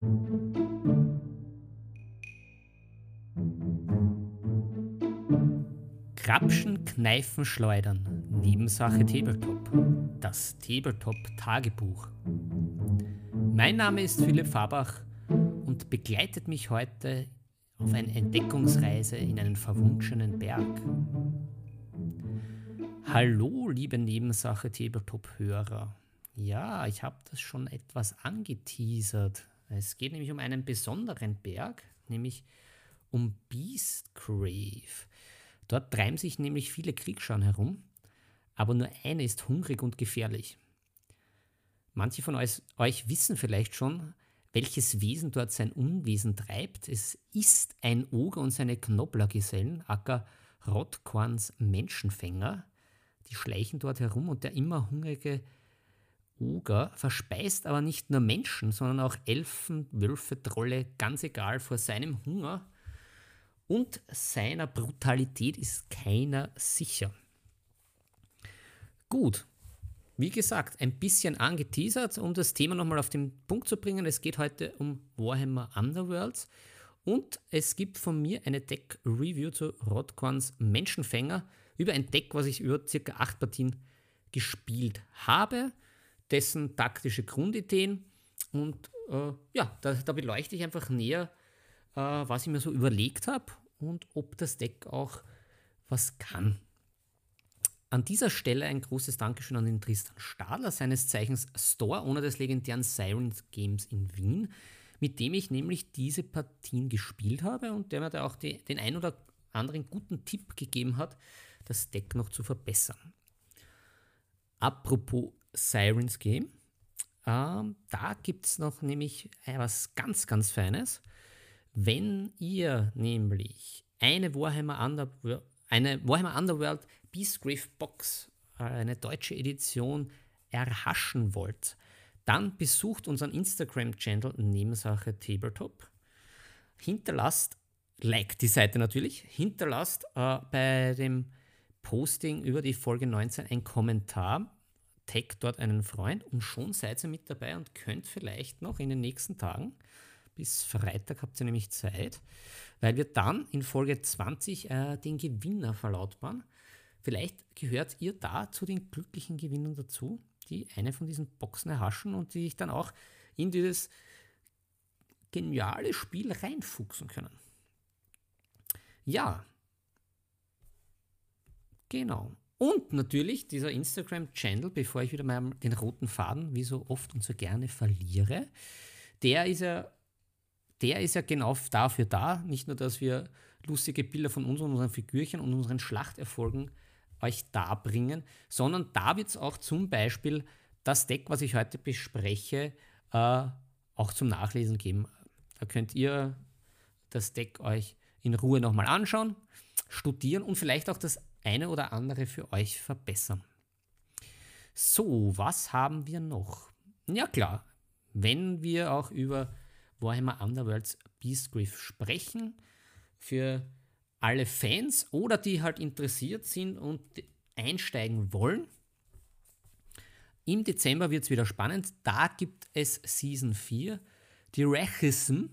Grapschen, Kneifen, Schleudern. Nebensache Tabletop. Das Tabletop-Tagebuch. Mein Name ist Philipp Fabach und begleitet mich heute auf eine Entdeckungsreise in einen verwunschenen Berg. Hallo, liebe Nebensache Tabletop-Hörer. Ja, ich habe das schon etwas angeteasert. Es geht nämlich um einen besonderen Berg, nämlich um Beastgrave. Dort treiben sich nämlich viele Kriegsschauen herum, aber nur eine ist hungrig und gefährlich. Manche von euch wissen vielleicht schon, welches Wesen dort sein Unwesen treibt. Es ist ein Oger und seine Knobblergesellen, aka Rothkorns Menschenfänger. Die schleichen dort herum und der immer hungrige Oger verspeist aber nicht nur Menschen, sondern auch Elfen, Wölfe, Trolle, ganz egal, vor seinem Hunger und seiner Brutalität ist keiner sicher. Gut, wie gesagt, ein bisschen angeteasert, um das Thema nochmal auf den Punkt zu bringen. Es geht heute um Warhammer Underworlds und es gibt von mir eine Deck-Review zu Rothkorns Menschenfänger über ein Deck, was ich über ca. 8 Partien gespielt habe, dessen taktische Grundideen und da beleuchte ich einfach näher, was ich mir so überlegt habe und ob das Deck auch was kann. An dieser Stelle ein großes Dankeschön an den Tristan Stadler, seines Zeichens Store-Owner des legendären Sirens Games in Wien, mit dem ich nämlich diese Partien gespielt habe und der mir da auch den ein oder anderen guten Tipp gegeben hat, das Deck noch zu verbessern. Apropos Sirens Game, da gibt es noch nämlich was ganz, ganz Feines. Wenn ihr nämlich eine Warhammer Underworld Beastgrave Box, eine deutsche Edition, erhaschen wollt, dann besucht unseren Instagram-Channel Nebensache Tabletop. Liked die Seite natürlich, hinterlasst bei dem Posting über die Folge 19 einen Kommentar, taggt dort einen Freund und schon seid ihr mit dabei und könnt vielleicht noch in den nächsten Tagen, bis Freitag habt ihr nämlich Zeit, weil wir dann in Folge 20 den Gewinner verlautbaren. Vielleicht gehört ihr da zu den glücklichen Gewinnern dazu, die eine von diesen Boxen erhaschen und die sich dann auch in dieses geniale Spiel reinfuchsen können. Ja, genau. Und natürlich dieser Instagram-Channel, bevor ich wieder mal den roten Faden, wie so oft und so gerne, verliere, der ist ja genau dafür da, nicht nur, dass wir lustige Bilder von uns und unseren Figürchen und unseren Schlachterfolgen euch darbringen, sondern da wird es auch zum Beispiel das Deck, was ich heute bespreche, auch zum Nachlesen geben. Da könnt ihr das Deck euch in Ruhe nochmal anschauen, studieren und vielleicht auch das eine oder andere für euch verbessern. So, was haben wir noch? Ja klar, wenn wir auch über Warhammer Underworlds Beastgrave sprechen, für alle Fans oder die halt interessiert sind und einsteigen wollen. Im Dezember wird es wieder spannend. Da gibt es Season 4, die Rachism.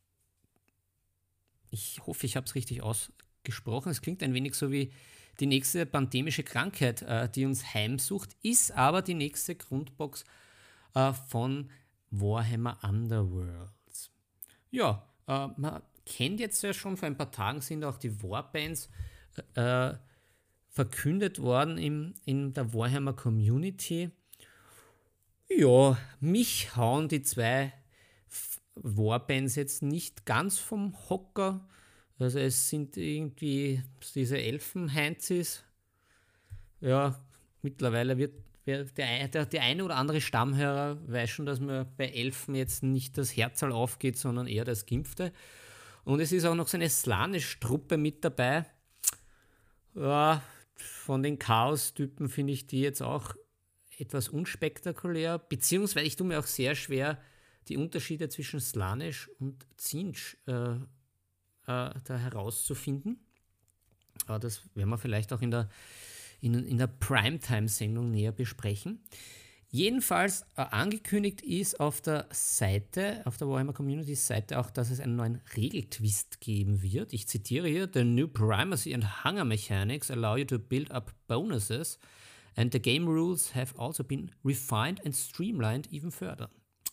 Ich hoffe, ich habe es richtig ausgesprochen. Es klingt ein wenig so wie die nächste pandemische Krankheit, die uns heimsucht, ist aber die nächste Grundbox von Warhammer Underworlds. Ja, man kennt jetzt ja schon, vor ein paar Tagen sind auch die Warbands verkündet worden in der Warhammer Community. Ja, mich hauen die zwei Warbands jetzt nicht ganz vom Hocker. Also es sind irgendwie diese Elfenheinzis. Ja, mittlerweile wird der eine oder andere Stammhörer weiß schon, dass mir bei Elfen jetzt nicht das Herzal aufgeht, sondern eher das Gimpfte. Und es ist auch noch so eine Slaanesh-Truppe mit dabei. Ja, von den Chaos-Typen finde ich die jetzt auch etwas unspektakulär, beziehungsweise ich tue mir auch sehr schwer, die Unterschiede zwischen Slaanesh und Tzeentch da herauszufinden. Aber das werden wir vielleicht auch in der Primetime-Sendung näher besprechen. Jedenfalls angekündigt ist auf der Seite, auf der Warhammer Community Seite auch, dass es einen neuen Regeltwist geben wird. Ich zitiere hier: The new primacy and hunger mechanics allow you to build up bonuses and the game rules have also been refined and streamlined even further.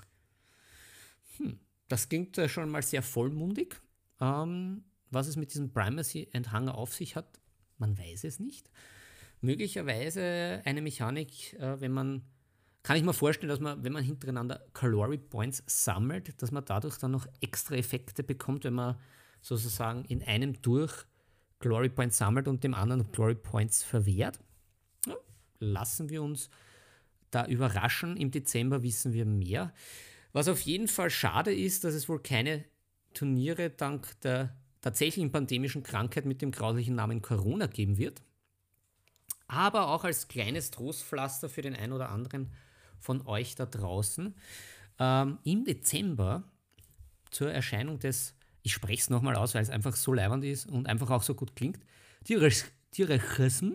Das klingt schon mal sehr vollmundig. Was es mit diesem Primacy and Hunger auf sich hat, man weiß es nicht. Möglicherweise eine Mechanik, kann ich mir vorstellen, dass man, wenn man hintereinander Calorie Points sammelt, dass man dadurch dann noch extra Effekte bekommt, wenn man sozusagen in einem durch Glory Points sammelt und dem anderen Glory Points verwehrt. Ja, lassen wir uns da überraschen. Im Dezember wissen wir mehr. Was auf jeden Fall schade ist, dass es wohl keine Turniere dank der tatsächlichen pandemischen Krankheit mit dem grauslichen Namen Corona geben wird. Aber auch als kleines Trostpflaster für den einen oder anderen von euch da draußen. Im Dezember zur Erscheinung des, ich spreche es nochmal aus, weil es einfach so leibend ist und einfach auch so gut klingt, Tierrechism,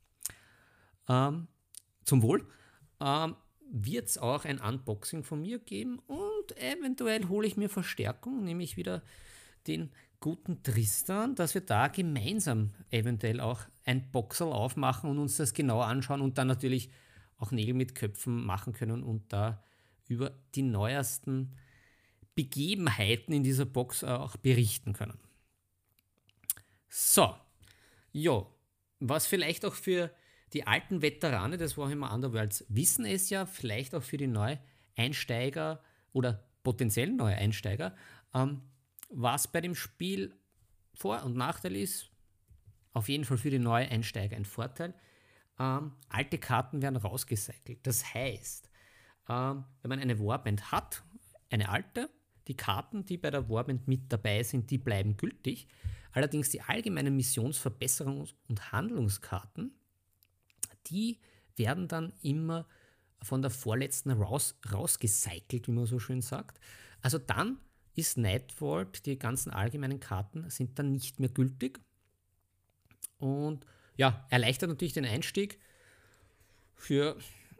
zum Wohl, wird es auch ein Unboxing von mir geben und eventuell hole ich mir Verstärkung, nämlich wieder den guten Tristan, dass wir da gemeinsam eventuell auch ein Boxerl aufmachen und uns das genauer anschauen und dann natürlich auch Nägel mit Köpfen machen können und da über die neuesten Begebenheiten in dieser Box auch berichten können. So, ja, was vielleicht auch für die alten Veteranen des Warhammer Underworlds wissen es ja, vielleicht auch für die Neueinsteiger oder potenziell Neueinsteiger, was bei dem Spiel Vor- und Nachteil ist. Auf jeden Fall für die Neueinsteiger ein Vorteil. Alte Karten werden rausgecycelt. Das heißt, wenn man eine Warband hat, eine alte, die Karten, die bei der Warband mit dabei sind, die bleiben gültig. Allerdings die allgemeinen Missionsverbesserungs- und Handlungskarten, die werden dann immer von der vorletzten rausgecycelt, wie man so schön sagt. Also dann ist Nightvault, die ganzen allgemeinen Karten sind dann nicht mehr gültig. Und ja, erleichtert natürlich den Einstieg für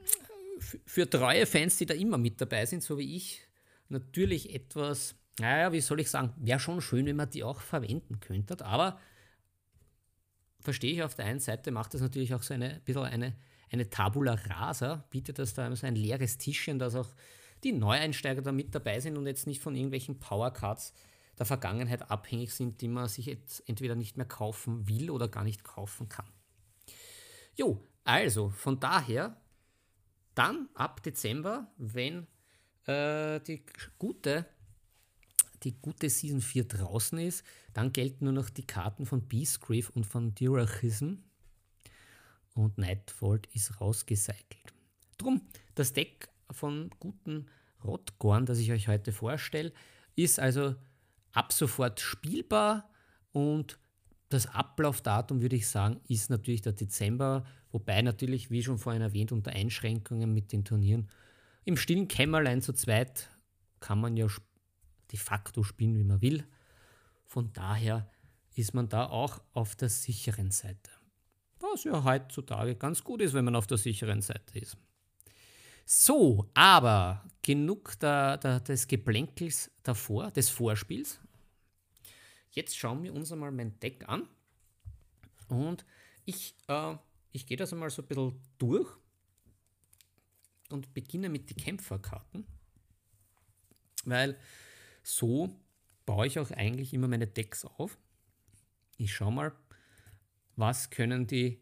treue Fans, die da immer mit dabei sind, so wie ich. Natürlich etwas, naja, wie soll ich sagen, wäre schon schön, wenn man die auch verwenden könnte, aber verstehe ich auf der einen Seite, macht das natürlich auch so ein bisschen eine Tabula rasa, bietet das da so ein leeres Tischchen, dass auch die Neueinsteiger da mit dabei sind und jetzt nicht von irgendwelchen Powercards der Vergangenheit abhängig sind, die man sich jetzt entweder nicht mehr kaufen will oder gar nicht kaufen kann. Jo, also von daher dann ab Dezember, wenn die gute Season 4 draußen ist, dann gelten nur noch die Karten von Beastgrave und von Tierrechism und Nightvault ist rausgecycelt. Drum, das Deck von guten Rotgorn, das ich euch heute vorstelle, ist also ab sofort spielbar und das Ablaufdatum, würde ich sagen, ist natürlich der Dezember, wobei natürlich, wie schon vorhin erwähnt, unter Einschränkungen mit den Turnieren im stillen Kämmerlein zu zweit kann man ja de facto spielen, wie man will. Von daher ist man da auch auf der sicheren Seite. Was ja heutzutage ganz gut ist, wenn man auf der sicheren Seite ist. So, aber genug des Geplänkels davor, des Vorspiels. Jetzt schauen wir uns einmal mein Deck an. Und ich gehe das einmal so ein bisschen durch und beginne mit den Kämpferkarten. Weil so baue ich auch eigentlich immer meine Decks auf. Ich schaue mal, was können die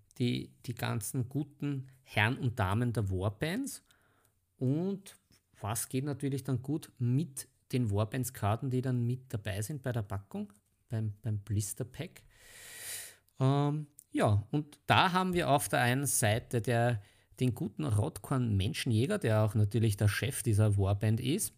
ganzen guten Herren und Damen der Warbands und was geht natürlich dann gut mit den Warbands-Karten, die dann mit dabei sind bei der Packung, beim Blister Pack. Ja, und da haben wir auf der einen Seite den guten Rotkorn Menschenjäger, der auch natürlich der Chef dieser Warband ist,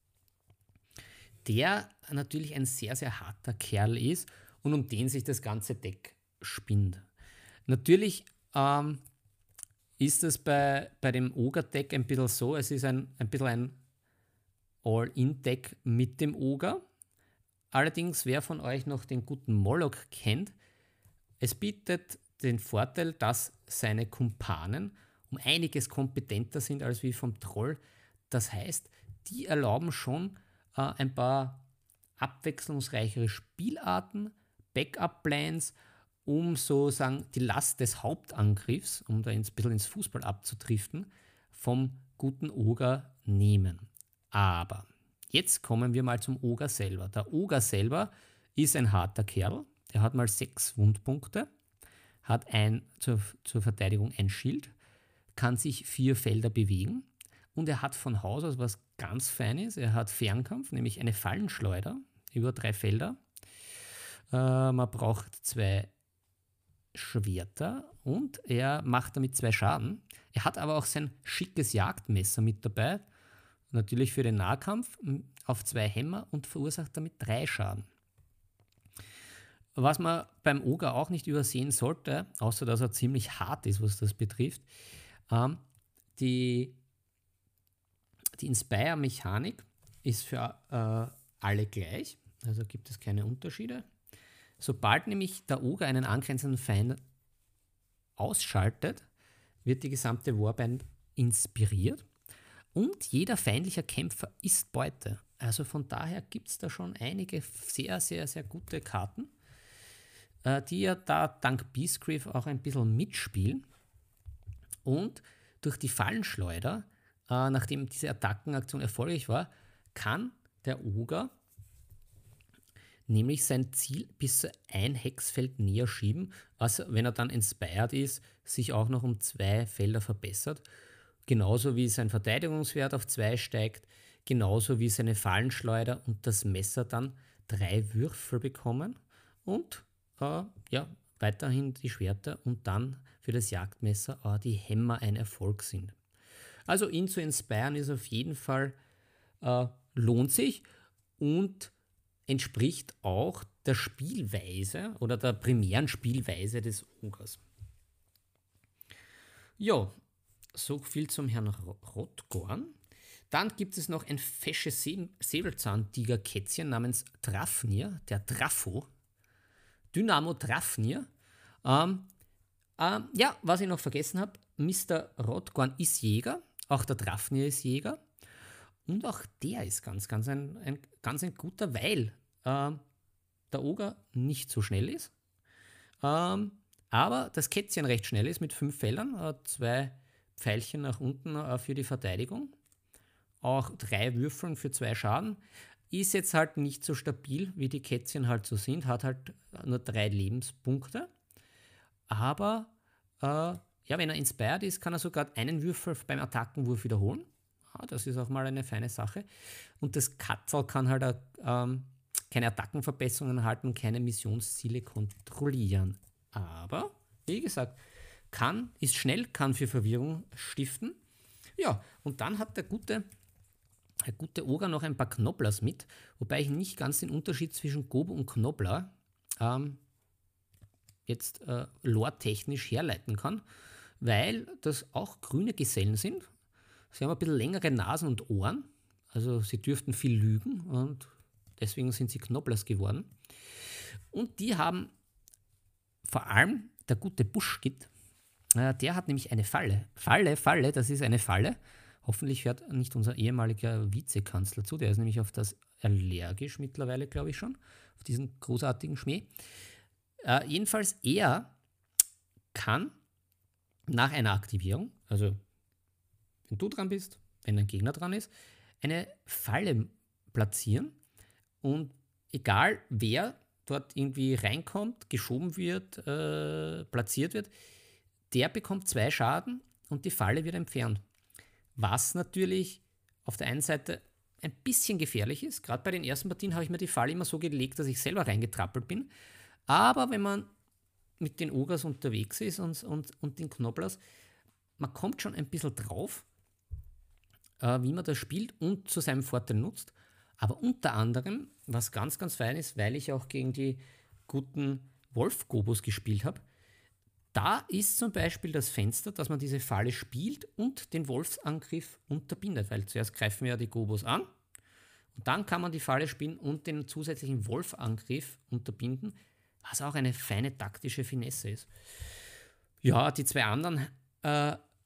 der natürlich ein sehr, sehr harter Kerl ist und um den sich das ganze Deck spinnt. Natürlich ist es bei dem Ogre-Deck ein bisschen so, es ist ein bisschen ein All-In-Deck mit dem Ogre. Allerdings, wer von euch noch den guten Moloch kennt, es bietet den Vorteil, dass seine Kumpanen um einiges kompetenter sind als wie vom Troll. Das heißt, die erlauben schon ein paar abwechslungsreichere Spielarten, Backup-Plans, um sozusagen die Last des Hauptangriffs, um da ein bisschen ins Fußball abzudriften, vom guten Ogre nehmen. Aber jetzt kommen wir mal zum Ogre selber. Der Ogre selber ist ein harter Kerl, der hat mal 6 Wundpunkte, hat zur Verteidigung ein Schild, kann sich 4 Felder bewegen und er hat von Haus aus was ganz Feines. Er hat Fernkampf, nämlich eine Fallenschleuder über 3 Felder. Man braucht 2 Schwerter und er macht damit 2 Schaden. Er hat aber auch sein schickes Jagdmesser mit dabei, natürlich für den Nahkampf, auf 2 Hämmer und verursacht damit 3 Schaden. Was man beim Ogre auch nicht übersehen sollte, außer dass er ziemlich hart ist, was das betrifft, die Inspire-Mechanik ist für alle gleich, also gibt es keine Unterschiede. Sobald nämlich der Ogre einen angrenzenden Feind ausschaltet, wird die gesamte Warband inspiriert und jeder feindliche Kämpfer ist Beute. Also von daher gibt es da schon einige sehr, sehr, sehr gute Karten, die ja da dank Beastgrief auch ein bisschen mitspielen. Und durch die Fallenschleuder, nachdem diese Attackenaktion erfolgreich war, kann der Ogre nämlich sein Ziel bis zu ein Hexfeld näher schieben, was, wenn er dann inspired ist, sich auch noch um 2 Felder verbessert. Genauso wie sein Verteidigungswert auf 2 steigt, genauso wie seine Fallenschleuder und das Messer dann 3 Würfel bekommen und weiterhin die Schwerter und dann für das Jagdmesser die Hämmer ein Erfolg sind. Also ihn zu inspirieren ist auf jeden Fall, lohnt sich und entspricht auch der Spielweise oder der primären Spielweise des Ogres. Ja, so viel zum Herrn Rotgorn. Dann gibt es noch ein fesches Säbelzahntiger-Kätzchen namens Drafnir, der Drafo. Dynamo Drafnir. Was ich noch vergessen habe, Mr. Rotgorn ist Jäger, auch der Drafnir ist Jäger. Und auch der ist ganz ein guter, weil der Ogre nicht so schnell ist. Aber das Kätzchen recht schnell ist mit 5 Feldern, 2 Pfeilchen nach unten für die Verteidigung. Auch 3 Würfeln für 2 Schaden. Ist jetzt halt nicht so stabil, wie die Kätzchen halt so sind, hat halt nur 3 Lebenspunkte. Aber wenn er inspired ist, kann er sogar einen Würfel beim Attackenwurf wiederholen. Das ist auch mal eine feine Sache. Und das Katzel kann halt keine Attackenverbesserungen erhalten, keine Missionsziele kontrollieren. Aber, wie gesagt, ist schnell, kann für Verwirrung stiften. Ja, und dann hat der gute Ogre noch ein paar Knobblers mit, wobei ich nicht ganz den Unterschied zwischen Gobo und Knobbler jetzt lore-technisch herleiten kann, weil das auch grüne Gesellen sind. Sie haben ein bisschen längere Nasen und Ohren, also sie dürften viel lügen und deswegen sind sie Knobblers geworden. Und die haben vor allem der gute Buschgit, der hat nämlich eine Falle. Falle, das ist eine Falle. Hoffentlich hört nicht unser ehemaliger Vizekanzler zu, der ist nämlich auf das allergisch mittlerweile, glaube ich schon, auf diesen großartigen Schmäh. Jedenfalls, er kann nach einer Aktivierung, also wenn du dran bist, wenn ein Gegner dran ist, eine Falle platzieren und egal wer dort irgendwie reinkommt, geschoben wird, platziert wird, der bekommt 2 Schaden und die Falle wird entfernt. Was natürlich auf der einen Seite ein bisschen gefährlich ist. Gerade bei den ersten Partien habe ich mir die Falle immer so gelegt, dass ich selber reingetrappelt bin. Aber wenn man mit den Ogres unterwegs ist und den Knobblers, man kommt schon ein bisschen drauf, wie man das spielt und zu seinem Vorteil nutzt. Aber unter anderem, was ganz, ganz fein ist, weil ich auch gegen die guten Wolf-Gobos gespielt habe, da ist zum Beispiel das Fenster, dass man diese Falle spielt und den Wolfsangriff unterbindet, weil zuerst greifen ja die Gobos an und dann kann man die Falle spielen und den zusätzlichen Wolfangriff unterbinden, was auch eine feine taktische Finesse ist. Ja, die 2 anderen,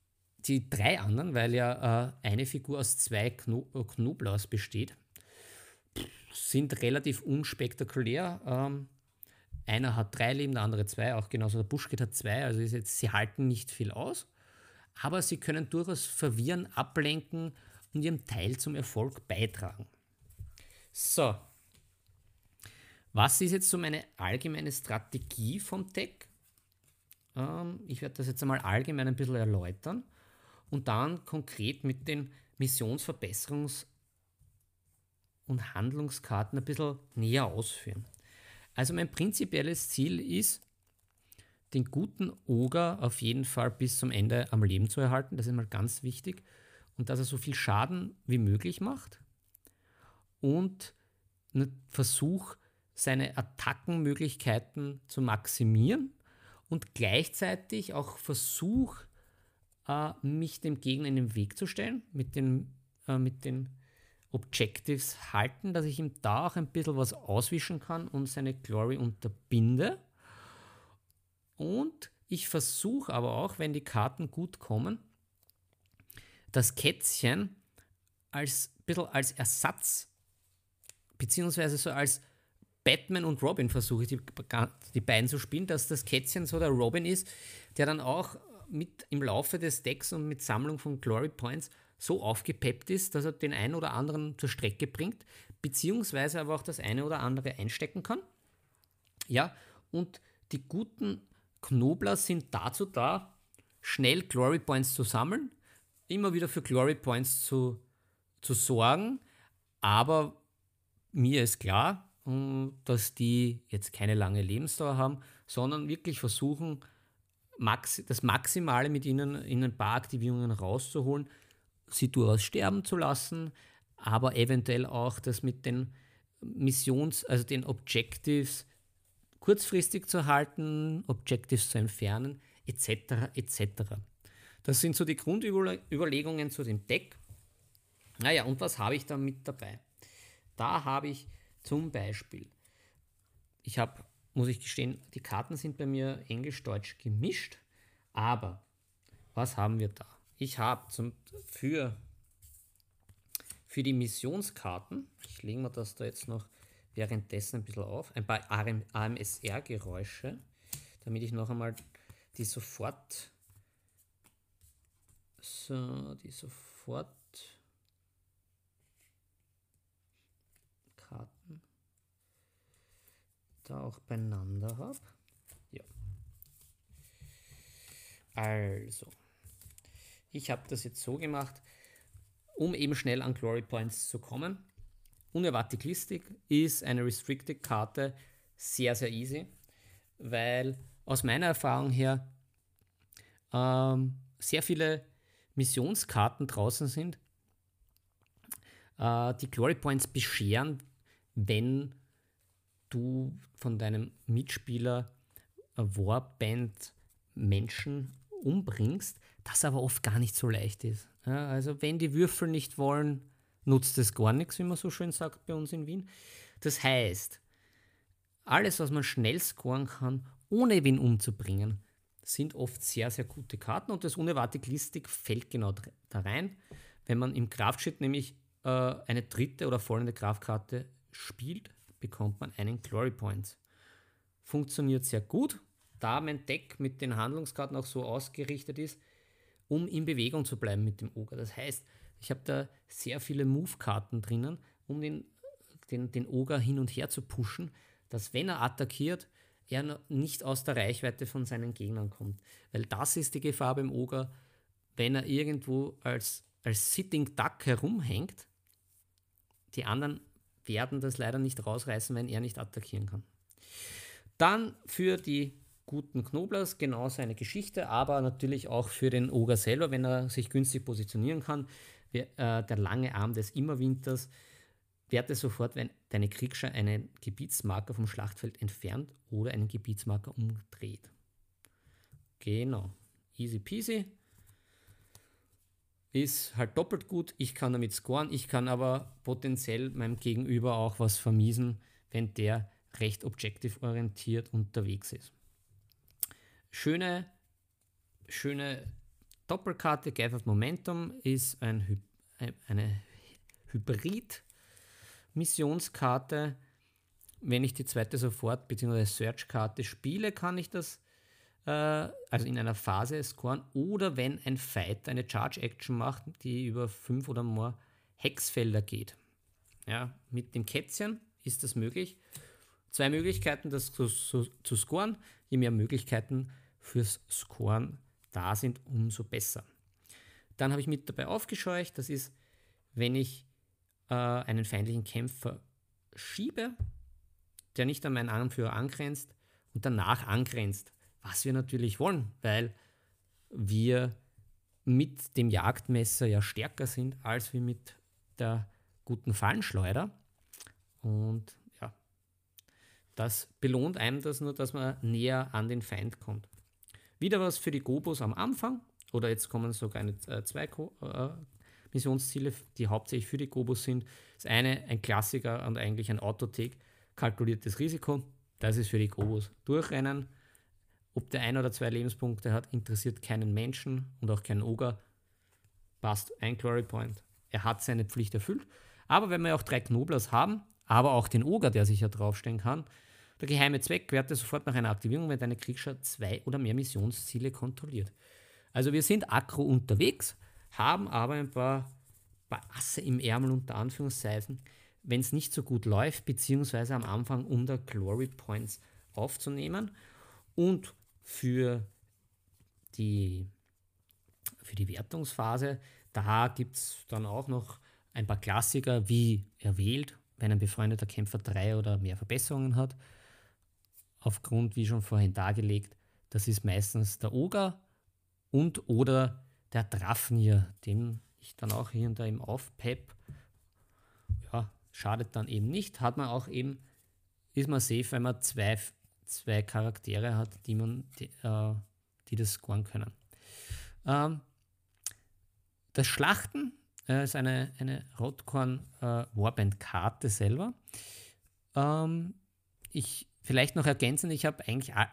die 3 anderen, weil ja eine Figur aus 2 Knoblauchs besteht, sind relativ unspektakulär. Einer hat 3 Leben, der andere 2, auch genauso der Buschkit hat 2, also sie halten nicht viel aus, aber sie können durchaus verwirren, ablenken und ihren Teil zum Erfolg beitragen. So, was ist jetzt so meine allgemeine Strategie vom Deck? Ich werde das jetzt einmal allgemein ein bisschen erläutern und dann konkret mit den Missionsverbesserungs- und Handlungskarten ein bisschen näher ausführen. Also mein prinzipielles Ziel ist, den guten Oger auf jeden Fall bis zum Ende am Leben zu erhalten. Das ist mal ganz wichtig. Und dass er so viel Schaden wie möglich macht. Und Versuch, seine Attackenmöglichkeiten zu maximieren. Und gleichzeitig auch Versuch, mich dem Gegner in den Weg zu stellen, mit den Objectives halten, dass ich ihm da auch ein bisschen was auswischen kann und seine Glory unterbinde. Und ich versuche aber auch, wenn die Karten gut kommen, das Kätzchen als bisschen als Ersatz, beziehungsweise so als Batman und Robin versuche ich die beiden zu spielen, dass das Kätzchen so der Robin ist, der dann auch mit im Laufe des Decks und mit Sammlung von Glory Points so aufgepeppt ist, dass er den einen oder anderen zur Strecke bringt, beziehungsweise aber auch das eine oder andere einstecken kann. Ja, und die guten Knobler sind dazu da, schnell Glory Points zu sammeln, immer wieder für Glory Points zu sorgen, aber mir ist klar, dass die jetzt keine lange Lebensdauer haben, sondern wirklich versuchen, das Maximale mit ihnen in ein paar Aktivierungen rauszuholen, sie durchaus sterben zu lassen, aber eventuell auch das mit den also den Objectives kurzfristig zu halten, Objectives zu entfernen, etc. etc. Das sind so die Grundüberlegungen zu dem Deck. Naja, und was habe ich da mit dabei? Da habe ich zum Beispiel, muss ich gestehen, die Karten sind bei mir Englisch-Deutsch gemischt, aber was haben wir da? Ich habe für die Missionskarten, ich lege mir das da jetzt noch währenddessen ein bisschen auf, ein paar AMSR-Geräusche, damit ich noch einmal die Karten da auch beieinander habe. Ja. Also, ich habe das jetzt so gemacht, um eben schnell an Glory Points zu kommen. Unerwartet listig ist eine Restricted-Karte sehr, sehr easy, weil aus meiner Erfahrung her sehr viele Missionskarten draußen sind, die Glory Points bescheren, wenn du von deinem Mitspieler Warband Menschen umbringst, das aber oft gar nicht so leicht ist. Ja, also wenn die Würfel nicht wollen, nutzt es gar nichts, wie man so schön sagt bei uns in Wien. Das heißt, alles, was man schnell scoren kann, ohne wen umzubringen, sind oft sehr, sehr gute Karten und das unerwartet listig fällt genau da rein. Wenn man im Kraftschild nämlich eine dritte oder folgende Kraftkarte spielt, bekommt man einen Glory Point. Funktioniert sehr gut, da mein Deck mit den Handlungskarten auch so ausgerichtet ist, um in Bewegung zu bleiben mit dem Oger. Das heißt, ich habe da sehr viele Move-Karten drinnen, um den Oger hin und her zu pushen, dass wenn er attackiert, er nicht aus der Reichweite von seinen Gegnern kommt. Weil das ist die Gefahr beim Oger, wenn er irgendwo als Sitting Duck herumhängt, die anderen werden das leider nicht rausreißen, wenn er nicht attackieren kann. Dann für die guten Knoblers genauso eine Geschichte, aber natürlich auch für den Oger selber, wenn er sich günstig positionieren kann. Der lange Arm des Immerwinters, werte sofort, wenn deine Kriegsschar einen Gebietsmarker vom Schlachtfeld entfernt oder einen Gebietsmarker umdreht. Genau, easy peasy. Ist halt doppelt gut, ich kann damit scoren, ich kann aber potenziell meinem Gegenüber auch was vermiesen, wenn der recht objective-orientiert unterwegs ist. Schöne Doppelkarte Gathered Momentum ist eine Hybrid-Missionskarte. Wenn ich die zweite sofort bzw. Search-Karte spiele, kann ich das also in einer Phase scoren. Oder wenn ein Fighter eine Charge-Action macht, die über 5 oder mehr Hexfelder geht. Ja, mit dem Kätzchen ist das möglich. 2 Möglichkeiten, das zu scoren. Je mehr Möglichkeiten fürs Scoren da sind, umso besser. Dann habe ich mit dabei aufgescheucht, das ist, wenn ich einen feindlichen Kämpfer schiebe, der nicht an meinen Anführer angrenzt und danach angrenzt, was wir natürlich wollen, weil wir mit dem Jagdmesser ja stärker sind, als wir mit der guten Fallenschleuder. Und ja, das belohnt einem das nur, dass man näher an den Feind kommt. Wieder was für die Gobos am Anfang, oder jetzt kommen sogar zwei Missionsziele, die hauptsächlich für die Gobos sind. Das eine, ein Klassiker und eigentlich ein Autothek, kalkuliertes Risiko. Das ist für die Gobos. Durchrennen. Ob der 1 oder 2 Lebenspunkte hat, interessiert keinen Menschen und auch keinen Oger. Passt, ein Glory Point. Er hat seine Pflicht erfüllt. Aber wenn wir auch 3 Knoblers haben, aber auch den Oger, der sich ja draufstellen kann, der geheime Zweck werte sofort nach einer Aktivierung, wenn deine Kriegsschar 2 oder mehr Missionsziele kontrolliert. Also wir sind aggro unterwegs, haben aber ein paar Asse im Ärmel unter Anführungszeichen, wenn es nicht so gut läuft, beziehungsweise am Anfang, um da Glory Points aufzunehmen. Und für die Wertungsphase, da gibt es dann auch noch ein paar Klassiker, wie er wählt, wenn ein befreundeter Kämpfer 3 oder mehr Verbesserungen hat. Aufgrund, wie schon vorhin dargelegt, das ist meistens der Oger und oder der Drafnir, den ich dann auch hier und da eben aufpepp. Ja, schadet dann eben nicht. Hat man auch eben, ist man safe, wenn man zwei Charaktere hat, die das scoren können. Das Schlachten ist eine Rotkorn Warband-Karte selber. Ich vielleicht noch ergänzen, ich habe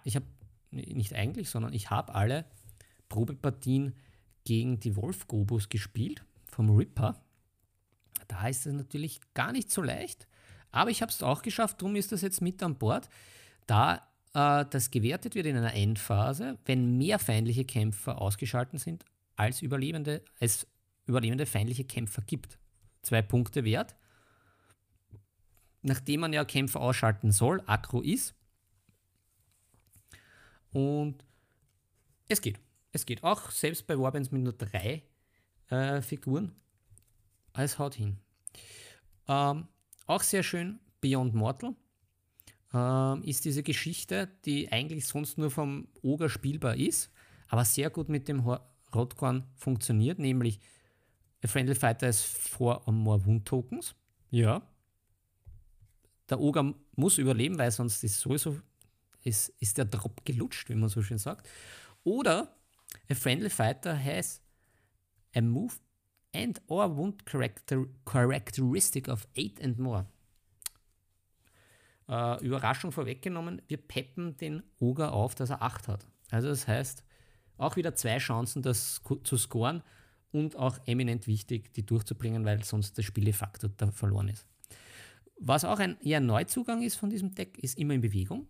alle Probepartien gegen die Wolf-Gobos gespielt, vom Ripper. Da ist es natürlich gar nicht so leicht, aber ich habe es auch geschafft, darum ist das jetzt mit an Bord, da das gewertet wird in einer Endphase, wenn mehr feindliche Kämpfer ausgeschaltet sind, als überlebende feindliche Kämpfer gibt. 2 Punkte wert. Nachdem man ja Kämpfer ausschalten soll, aggro ist. Und es geht. Es geht auch, selbst bei Warbands mit nur 3 Figuren. Es haut hin. Auch sehr schön, Beyond Mortal ist diese Geschichte, die eigentlich sonst nur vom Oger spielbar ist, aber sehr gut mit dem Rotkorn funktioniert, nämlich a friendly fighter has 4 or more Wound Tokens. Ja. Der Oger muss überleben, weil sonst ist der Drop gelutscht, wie man so schön sagt. Oder a friendly fighter has a move and or wound characteristic of 8 and more. Überraschung vorweggenommen, wir peppen den Oger auf, dass er 8 hat. Also das heißt, auch wieder 2 Chancen, das zu scoren und auch eminent wichtig, die durchzubringen, weil sonst der Spielefaktor da verloren ist. Was auch ein eher Neuzugang ist von diesem Deck, ist immer in Bewegung.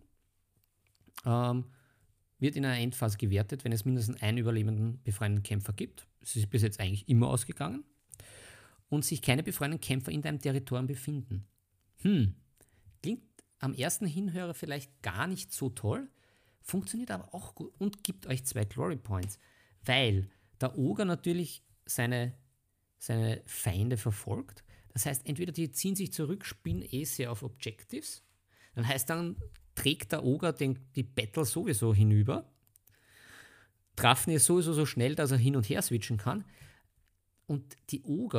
Wird in einer Endphase gewertet, wenn es mindestens einen überlebenden befreundeten Kämpfer gibt. Das ist bis jetzt eigentlich immer ausgegangen. Und sich keine befreundeten Kämpfer in deinem Territorium befinden. Klingt am ersten Hinhörer vielleicht gar nicht so toll, funktioniert aber auch gut und gibt euch 2 Glory Points, weil der Oger natürlich seine Feinde verfolgt. Das heißt, entweder die ziehen sich zurück, spielen sehr auf Objectives, dann trägt der Oger die Battle sowieso hinüber, Drafnir ist sowieso so schnell, dass er hin und her switchen kann und die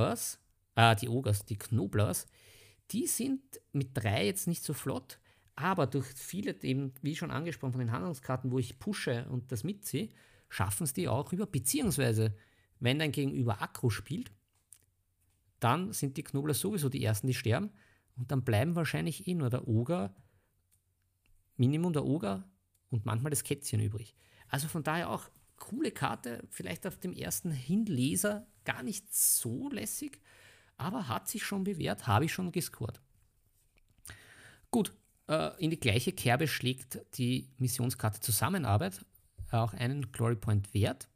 Knoblers, die sind mit 3 jetzt nicht so flott, aber durch viele, eben, wie schon angesprochen, von den Handlungskarten, wo ich pushe und das mitziehe, schaffen es die auch rüber. Beziehungsweise, wenn dein Gegenüber Aggro spielt, dann sind die Knobler sowieso die Ersten, die sterben. Und dann bleiben wahrscheinlich nur der Oger, Minimum der Oger und manchmal das Kätzchen übrig. Also von daher auch coole Karte, vielleicht auf dem ersten Hinleser gar nicht so lässig, aber hat sich schon bewährt, habe ich schon gescored. Gut, in die gleiche Kerbe schlägt die Missionskarte Zusammenarbeit, auch einen Glory Point wert.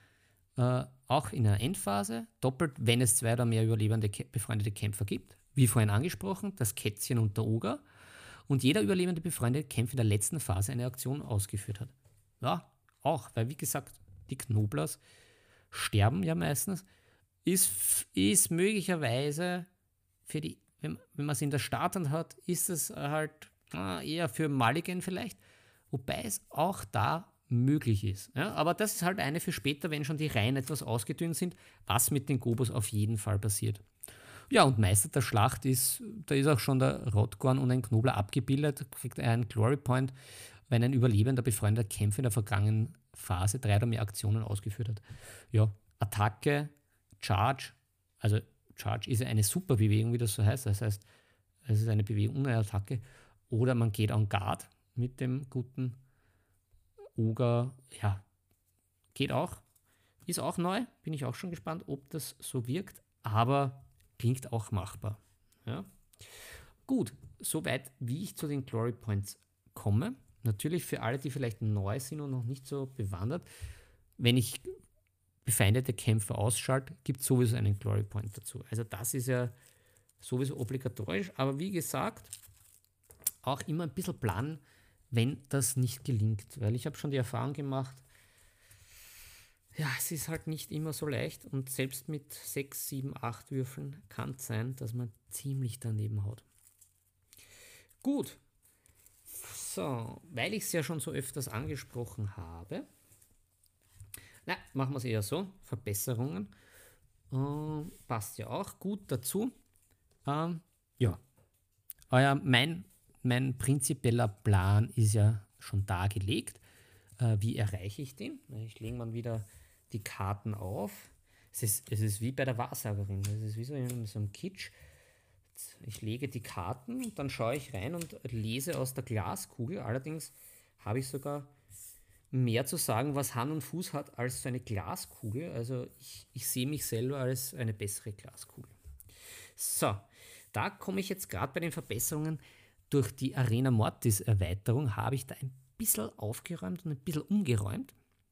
Auch in der Endphase, doppelt, wenn es 2 oder mehr überlebende befreundete Kämpfer gibt. Wie vorhin angesprochen, das Kätzchen und der Oger. Und jeder überlebende befreundete Kämpfer in der letzten Phase eine Aktion ausgeführt hat. Ja, auch, weil wie gesagt, die Knoblers sterben ja meistens, ist möglicherweise für die, wenn man es in der Starthand hat, ist es halt eher für Mulligan vielleicht, wobei es auch da möglich ist. Ja, aber das ist halt eine für später, wenn schon die Reihen etwas ausgedünnt sind, was mit den Gobos auf jeden Fall passiert. Ja, und Meister der Schlacht ist, da ist auch schon der Rotgorn und ein Knobler abgebildet, kriegt er einen Glory Point, wenn ein überlebender befreundeter Kämpfer in der vergangenen Phase 3 oder mehr Aktionen ausgeführt hat. Ja, Attacke, Charge, also Charge ist ja eine Superbewegung, wie das so heißt. Das heißt, es ist eine Bewegung und eine Attacke. Oder man geht en garde mit dem guten Oger. Ja, geht auch. Ist auch neu. Bin ich auch schon gespannt, ob das so wirkt. Aber klingt auch machbar. Ja. Gut, soweit wie ich zu den Glory Points komme. Natürlich für alle, die vielleicht neu sind und noch nicht so bewandert, wenn ich befeindete Kämpfer ausschalte, gibt es sowieso einen Glory Point dazu. Also das ist ja sowieso obligatorisch, aber wie gesagt, auch immer ein bisschen planen, wenn das nicht gelingt, weil ich habe schon die Erfahrung gemacht, ja, es ist halt nicht immer so leicht und selbst mit 6, 7, 8 Würfeln kann es sein, dass man ziemlich daneben haut. Gut, so, weil ich es ja schon so öfters angesprochen habe, machen wir es eher so, Verbesserungen, passt ja auch gut dazu. Ja, mein prinzipieller Plan ist ja schon dargelegt. Wie erreiche ich den? Ich lege mal wieder die Karten auf. Es ist wie bei der Wahrsagerin, es ist wie so in so einem Kitsch. Ich lege die Karten und dann schaue ich rein und lese aus der Glaskugel. Allerdings habe ich sogar mehr zu sagen, was Hand und Fuß hat, als so eine Glaskugel. Also ich sehe mich selber als eine bessere Glaskugel. So, da komme ich jetzt gerade bei den Verbesserungen. Durch die Arena Mortis Erweiterung habe ich da ein bisschen aufgeräumt und ein bisschen umgeräumt.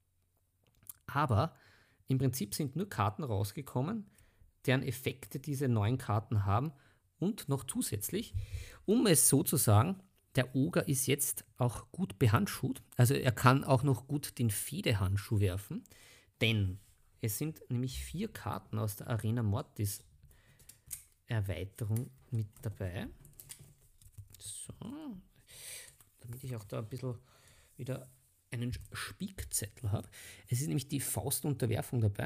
Aber im Prinzip sind nur Karten rausgekommen, deren Effekte diese neuen Karten haben. Und noch zusätzlich, um es so zu sagen, der Oger ist jetzt auch gut behandschuht. Also er kann auch noch gut den Fehdehandschuh werfen. Denn es sind nämlich 4 Karten aus der Arena Mortis Erweiterung mit dabei. So, damit ich auch da ein bisschen wieder einen Spickzettel habe. Es ist nämlich die Faustunterwerfung dabei.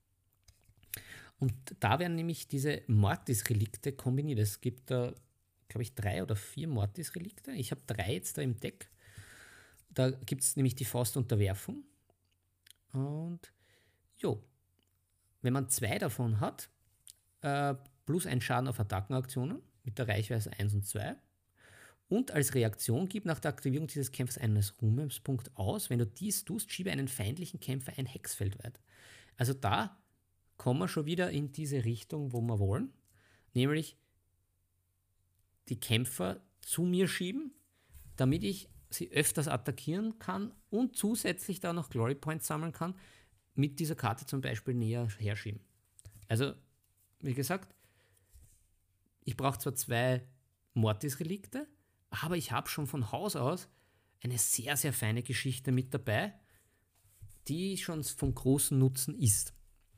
Und da werden nämlich diese Mortis-Relikte kombiniert. Es gibt da, glaube ich, 3 oder 4 Mortis-Relikte. Ich habe 3 jetzt da im Deck. Da gibt es nämlich die Faustunterwerfung. Und jo, wenn man 2 davon hat, plus ein Schaden auf Attackenaktionen mit der Reichweite 1 und 2. Und als Reaktion gib nach der Aktivierung dieses Kämpfers einen Ruhmspunkt aus. Wenn du dies tust, schiebe einen feindlichen Kämpfer ein Hexfeld weit. Also da kommen wir schon wieder in diese Richtung, wo wir wollen. Nämlich die Kämpfer zu mir schieben, damit ich sie öfters attackieren kann und zusätzlich da noch Glory Points sammeln kann, mit dieser Karte zum Beispiel näher herschieben. Also, wie gesagt, ich brauche zwar 2 Mortis-Relikte, aber ich habe schon von Haus aus eine sehr, sehr feine Geschichte mit dabei, die schon vom großen Nutzen ist.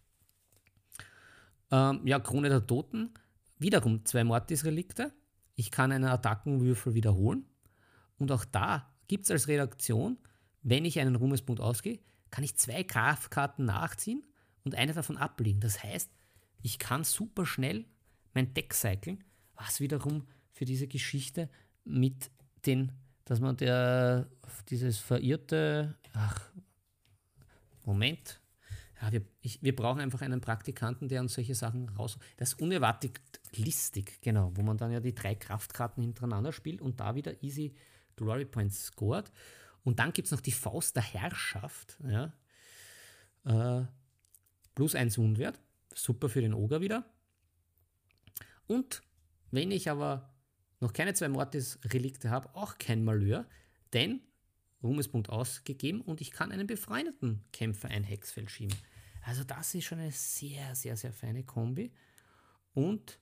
Krone der Toten, wiederum 2 Mortis-Relikte. Ich kann einen Attackenwürfel wiederholen. Und auch da gibt es als Reaktion, wenn ich einen Ruhmespunkt ausgehe, kann ich 2 Kraftkarten nachziehen und eine davon ablegen. Das heißt, ich kann super schnell mein Deck cyclen, was wiederum für diese Geschichte mit den, dass man dieses verirrte, wir brauchen einfach einen Praktikanten, der uns solche Sachen raus... Das unerwartet listig, genau, wo man dann ja die 3 Kraftkarten hintereinander spielt und da wieder easy Glory Points scored. Und dann gibt es noch die Faust der Herrschaft. Ja. plus 1 Wundwert. Super für den Oger wieder. Und wenn ich aber noch keine 2 Mortis-Relikte habe, auch kein Malheur, denn Ruhmespunkt ausgegeben und ich kann einen befreundeten Kämpfer ein Hexfeld schieben. Also das ist schon eine sehr, sehr, sehr feine Kombi. Und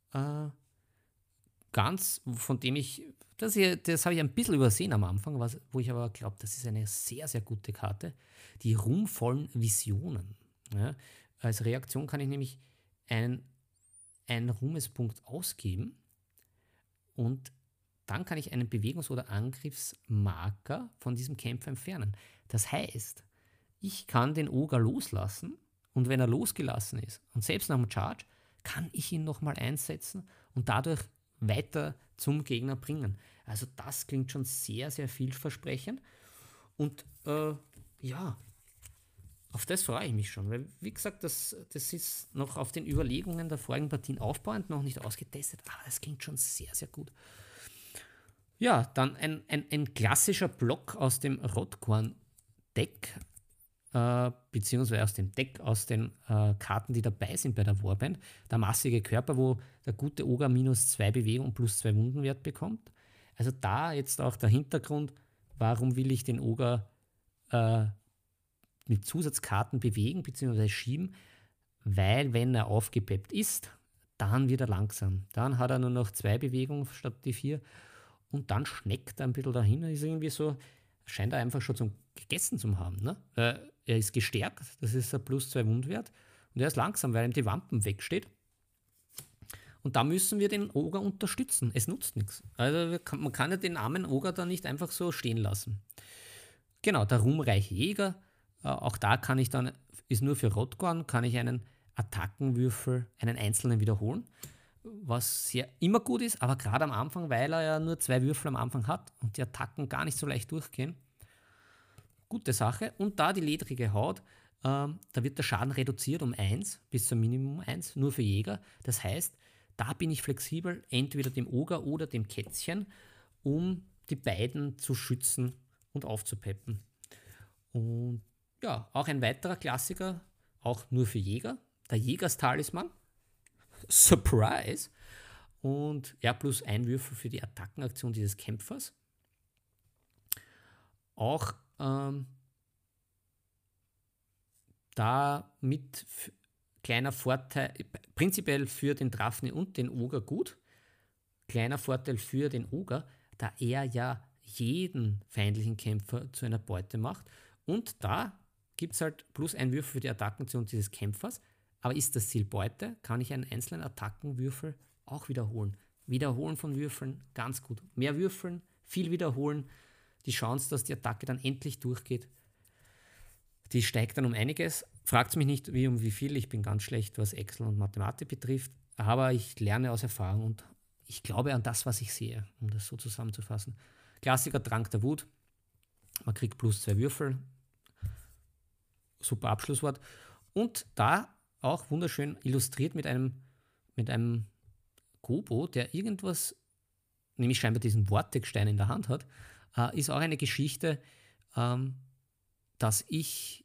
ganz, von dem das habe ich ein bisschen übersehen am Anfang, wo ich aber glaube, das ist eine sehr, sehr gute Karte. Die ruhmvollen Visionen. Ja, als Reaktion kann ich nämlich einen Ruhmespunkt ausgeben und dann kann ich einen Bewegungs- oder Angriffsmarker von diesem Kämpfer entfernen. Das heißt, ich kann den Oger loslassen und wenn er losgelassen ist und selbst nach dem Charge, kann ich ihn nochmal einsetzen und dadurch weiter zum Gegner bringen. Also das klingt schon sehr, sehr vielversprechend und ja, auf das freue ich mich schon, weil wie gesagt, das ist noch auf den Überlegungen der vorigen Partien aufbauend, noch nicht ausgetestet, aber es klingt schon sehr, sehr gut. Ja, dann ein klassischer Block aus dem Rotkorn-Deck, beziehungsweise aus dem Deck, aus den Karten, die dabei sind bei der Warband. Der massige Körper, wo der gute Oger -2 Bewegung und +2 Wundenwert bekommt. Also da jetzt auch der Hintergrund, warum will ich den Oger mit Zusatzkarten bewegen bzw. schieben, weil wenn er aufgepeppt ist, dann wird er langsam. Dann hat er nur noch 2 Bewegungen statt die 4 und dann schneckt er ein bisschen dahin. Ist irgendwie so, scheint er einfach schon zum gegessen zu haben. Ne? Er ist gestärkt, das ist ein +2 Wundwert und er ist langsam, weil ihm die Wampen wegsteht. Und da müssen wir den Oger unterstützen. Es nutzt nichts. Also man kann ja den armen Oger da nicht einfach so stehen lassen. Genau, der ruhmreiche Jäger. Auch da kann ich dann, ist nur für Rotkorn, kann ich einen Attackenwürfel, einen einzelnen wiederholen. Was sehr immer gut ist, aber gerade am Anfang, weil er ja nur 2 Würfel am Anfang hat und die Attacken gar nicht so leicht durchgehen. Gute Sache. Und da die ledrige Haut, da wird der Schaden reduziert um 1 bis zum Minimum 1, nur für Jäger. Das heißt, da bin ich flexibel, entweder dem Oger oder dem Kätzchen, um die beiden zu schützen und aufzupeppen. Und ja, auch ein weiterer Klassiker, auch nur für Jäger, der Jägerstalisman. Surprise! Und ja, plus 1 Würfel für die Attackenaktion dieses Kämpfers. Auch da mit kleiner Vorteil, prinzipiell für den Drafni und den Oger gut. Kleiner Vorteil für den Oger, da er ja jeden feindlichen Kämpfer zu einer Beute macht. Und da gibt es halt plus 1 Würfel für die Attackenaktion dieses Kämpfers. Aber ist das Ziel Beute, kann ich einen einzelnen Attackenwürfel auch wiederholen. Wiederholen von Würfeln, ganz gut. Mehr würfeln, viel wiederholen. Die Chance, dass die Attacke dann endlich durchgeht, die steigt dann um einiges. Fragt mich nicht, wie viel. Ich bin ganz schlecht, was Excel und Mathematik betrifft. Aber ich lerne aus Erfahrung und ich glaube an das, was ich sehe, um das so zusammenzufassen. Klassiker Trank der Wut. Man kriegt plus 2 Würfel. Super Abschlusswort. Und da auch wunderschön illustriert mit einem Gobo, der irgendwas, nämlich scheinbar diesen Vortexstein in der Hand hat, ist auch eine Geschichte, dass ich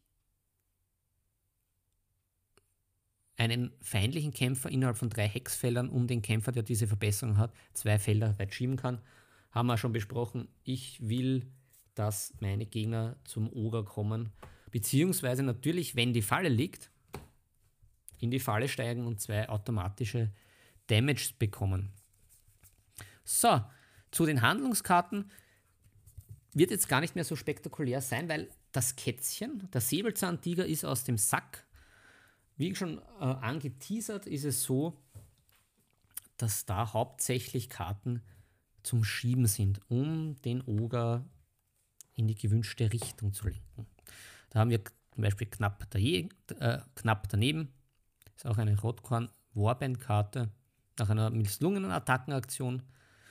einen feindlichen Kämpfer innerhalb von 3 Hexfeldern um den Kämpfer, der diese Verbesserung hat, 2 Felder weit schieben kann. Haben wir schon besprochen. Ich will, dass meine Gegner zum Oger kommen, beziehungsweise natürlich, wenn die Falle liegt, in die Falle steigen und 2 automatische Damage bekommen. So, zu den Handlungskarten wird jetzt gar nicht mehr so spektakulär sein, weil das Kätzchen, der Säbelzahntiger, ist aus dem Sack. Wie schon angeteasert, ist es so, dass da hauptsächlich Karten zum Schieben sind, um den Oger in die gewünschte Richtung zu lenken. Da haben wir zum Beispiel knapp daneben, ist auch eine Rotkorn-Warband-Karte, nach einer misslungenen Attackenaktion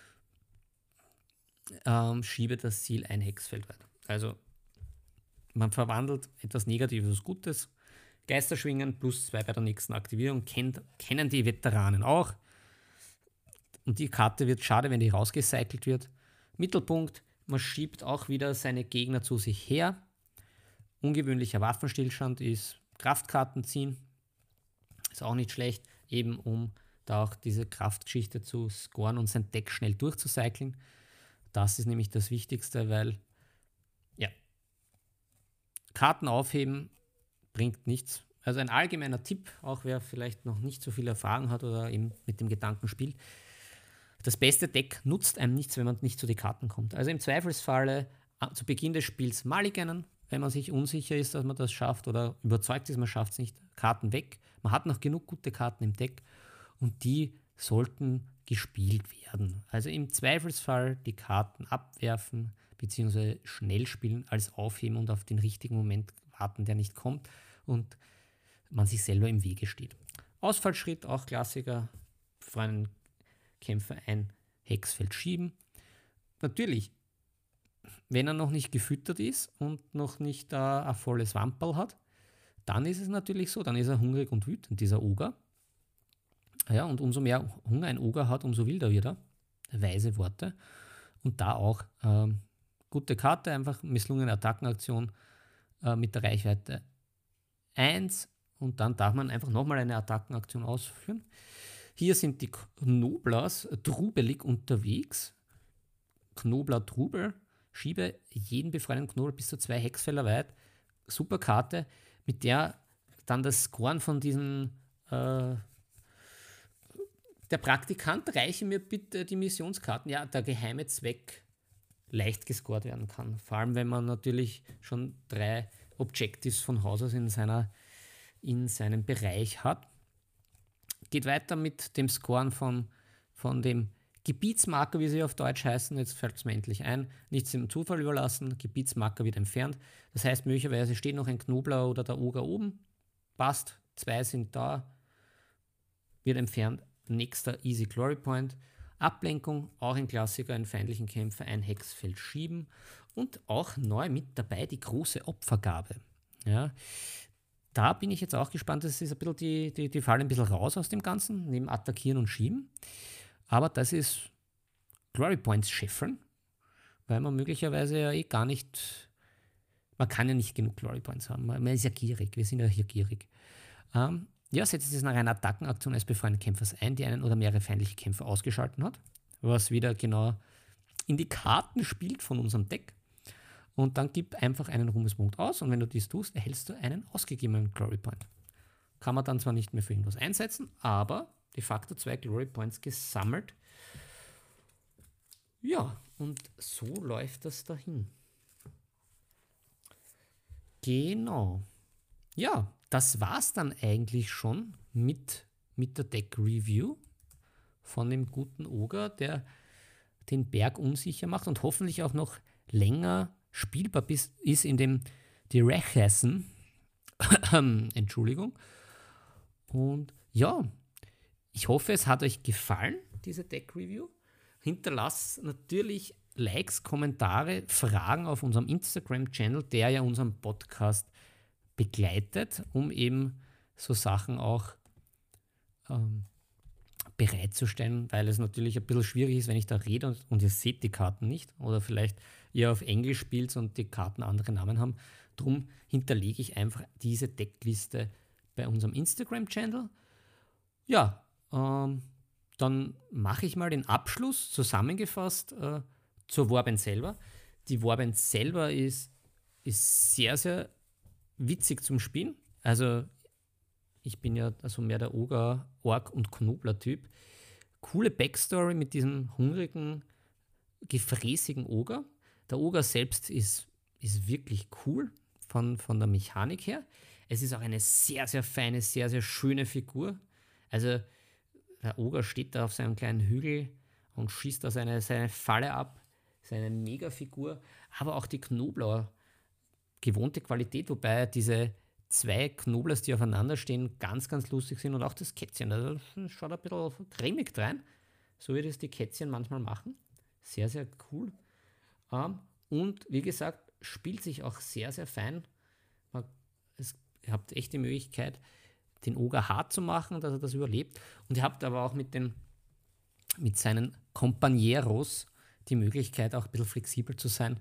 schiebe das Ziel ein Hexfeld weit. Also man verwandelt etwas Negatives in Gutes. Geisterschwingen plus 2 bei der nächsten Aktivierung kennen die Veteranen auch. Und die Karte wird schade, wenn die rausgecycelt wird. Mittelpunkt, man schiebt auch wieder seine Gegner zu sich her. ungewöhnlicher Waffenstillstand ist Kraftkarten ziehen. Ist auch nicht schlecht, eben um da auch diese Kraftgeschichte zu scoren und sein Deck schnell durchzucyclen. Das ist nämlich das Wichtigste, weil ja, Karten aufheben bringt nichts. Also ein allgemeiner Tipp, auch wer vielleicht noch nicht so viel Erfahrung hat oder eben mit dem Gedanken spielt. Das beste Deck nutzt einem nichts, wenn man nicht zu den Karten kommt. Also im Zweifelsfalle zu Beginn des Spiels Mulliganen, wenn man sich unsicher ist, dass man das schafft oder überzeugt ist, man schafft es nicht, Karten weg. Man hat noch genug gute Karten im Deck und die sollten gespielt werden. Also im Zweifelsfall die Karten abwerfen bzw. schnell spielen als aufheben und auf den richtigen Moment warten, der nicht kommt und man sich selber im Wege steht. Ausfallschritt, auch Klassiker, für einen Kämpfer ein Hexfeld schieben. Natürlich, wenn er noch nicht gefüttert ist und noch nicht ein volles Wamperl hat, dann ist es natürlich so, dann ist er hungrig und wütend, dieser Oger. Ja, und umso mehr Hunger ein Oger hat, umso wilder wird er. Weise Worte. Und da auch gute Karte, einfach misslungene Attackenaktion mit der Reichweite 1 und dann darf man einfach nochmal eine Attackenaktion ausführen. Hier sind die Knoblers trubelig unterwegs. Knobler Trubel, schiebe jeden befreiten Knobel bis zu 2 Hexfelder weit. Super Karte, mit der dann das Scoren von diesen der Praktikant, reiche mir bitte die Missionskarten. Ja, der geheime Zweck leicht gescored werden kann. Vor allem, wenn man natürlich schon 3 Objectives von Haus aus in seinem Bereich hat. Geht weiter mit dem Scoren von dem Gebietsmarker, wie sie auf Deutsch heißen. Jetzt fällt es mir endlich ein. Nichts dem Zufall überlassen. Gebietsmarker wird entfernt. Das heißt, möglicherweise steht noch ein Knobler oder der Oger oben. Passt. 2 sind da. Wird entfernt. Nächster Easy Glory Point. Ablenkung, auch ein Klassiker, einen feindlichen Kämpfer, ein Hexfeld schieben. Und auch neu mit dabei die große Opfergabe. Ja, da bin ich jetzt auch gespannt, das ist ein bisschen die fallen ein bisschen raus aus dem Ganzen, neben Attackieren und Schieben. Aber das ist Glory Points scheffeln, weil man möglicherweise ja gar nicht, man kann ja nicht genug Glory Points haben. Man ist ja gierig, wir sind ja hier gierig. Ja, setzt es nach einer Attackenaktion eines befreundeten Kämpfers ein, die einen oder mehrere feindliche Kämpfer ausgeschalten hat, was wieder genau in die Karten spielt von unserem Deck. Und dann gib einfach einen Ruhmespunkt aus und wenn du dies tust, erhältst du einen ausgegebenen Glory Point. Kann man dann zwar nicht mehr für irgendwas einsetzen, aber de facto 2 Glory Points gesammelt. Ja, und so läuft das dahin. Genau. Ja, das war's dann eigentlich schon mit der Deck-Review von dem guten Oger, der den Berg unsicher macht und hoffentlich auch noch länger spielbar ist, indem die Rechessen, Entschuldigung. Und ja, ich hoffe, es hat euch gefallen, diese Deck-Review. Hinterlasst natürlich Likes, Kommentare, Fragen auf unserem Instagram-Channel, der ja unseren Podcast begleitet, um eben so Sachen auch bereitzustellen, weil es natürlich ein bisschen schwierig ist, wenn ich da rede und ihr seht die Karten nicht oder vielleicht ihr auf Englisch spielt und die Karten andere Namen haben. Drum hinterlege ich einfach diese Deckliste bei unserem Instagram-Channel. Ja, dann mache ich mal den Abschluss zusammengefasst zur Warband selber. Die Warband selber ist sehr, sehr witzig zum Spielen. Also ich bin ja also mehr der Oger, Ork und Knobler-Typ. Coole Backstory mit diesem hungrigen, gefräßigen Oger. Der Oger selbst ist wirklich cool von der Mechanik her. Es ist auch eine sehr, sehr feine, sehr, sehr schöne Figur. Also der Oger steht da auf seinem kleinen Hügel und schießt da seine Falle ab. Seine Mega-Figur. Aber auch die Knobler, gewohnte Qualität, wobei diese 2 Knoblers, die aufeinander stehen, ganz, ganz lustig sind und auch das Kätzchen. Also das schaut ein bisschen cremig rein, so wie das die Kätzchen manchmal machen. Sehr, sehr cool. Und wie gesagt, spielt sich auch sehr, sehr fein. Ihr habt echt die Möglichkeit, den Oger hart zu machen, dass er das überlebt. Und ihr habt aber auch mit seinen Compañeros die Möglichkeit, auch ein bisschen flexibel zu sein.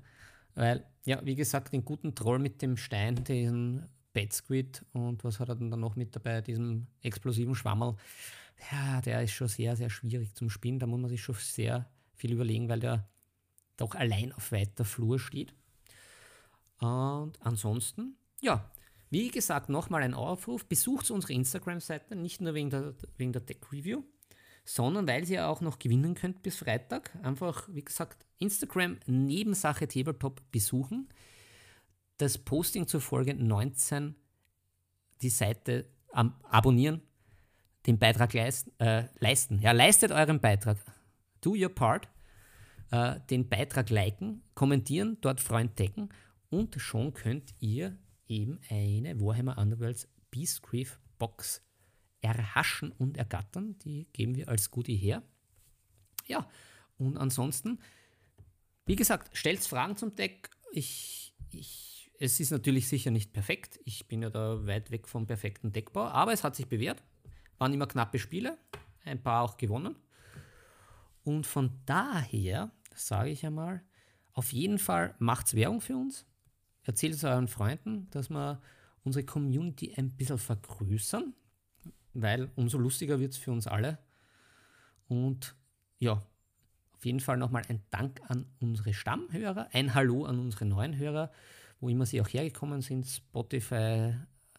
Weil, ja, wie gesagt, den guten Troll mit dem Stein, den Bad Squid und was hat er denn da noch mit dabei, diesem explosiven Schwammerl, ja, der ist schon sehr, sehr schwierig zum Spielen. Da muss man sich schon sehr viel überlegen, weil der doch allein auf weiter Flur steht. Und ansonsten, ja, wie gesagt, nochmal ein Aufruf, besucht unsere Instagram-Seite, nicht nur wegen der Tech-Review, sondern weil ihr auch noch gewinnen könnt bis Freitag. Einfach, wie gesagt, Instagram Nebensache Tabletop besuchen, das Posting zur Folge 19, die Seite abonnieren, den Beitrag leisten. Ja, leistet euren Beitrag. Do your part. Den Beitrag liken, kommentieren, dort Freund taggen und schon könnt ihr eben eine Warhammer Underworlds Beastgrief Box erhaschen und ergattern. Die geben wir als Goodie her. Ja, und ansonsten, wie gesagt, stellt Fragen zum Deck. Es ist natürlich sicher nicht perfekt. Ich bin ja da weit weg vom perfekten Deckbau, aber es hat sich bewährt. Waren immer knappe Spiele, ein paar auch gewonnen. Und von daher sage ich einmal, auf jeden Fall macht's Werbung für uns. Erzählt es euren Freunden, dass wir unsere Community ein bisschen vergrößern, weil umso lustiger wird es für uns alle. Und ja, auf jeden Fall nochmal ein Dank an unsere Stammhörer, ein Hallo an unsere neuen Hörer, wo immer sie auch hergekommen sind, Spotify,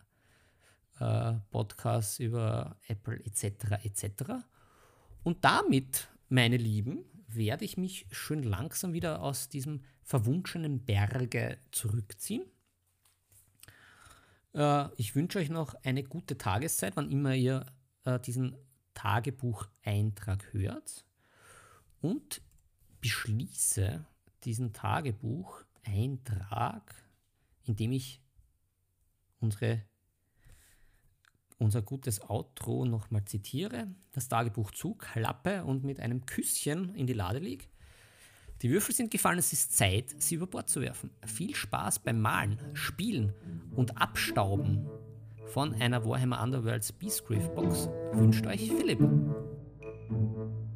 Podcasts über Apple etc. etc. Und damit, meine Lieben, werde ich mich schön langsam wieder aus diesem verwunschenen Berge zurückziehen. Ich wünsche euch noch eine gute Tageszeit, wann immer ihr diesen Tagebucheintrag hört, und beschließe diesen Tagebucheintrag, indem ich unser gutes Outro nochmal zitiere, das Tagebuch zuklappe und mit einem Küsschen in die Lade lege. Die Würfel sind gefallen, es ist Zeit, sie über Bord zu werfen. Viel Spaß beim Malen, Spielen und Abstauben von einer Warhammer Underworlds Beastgrief Box wünscht euch Philipp.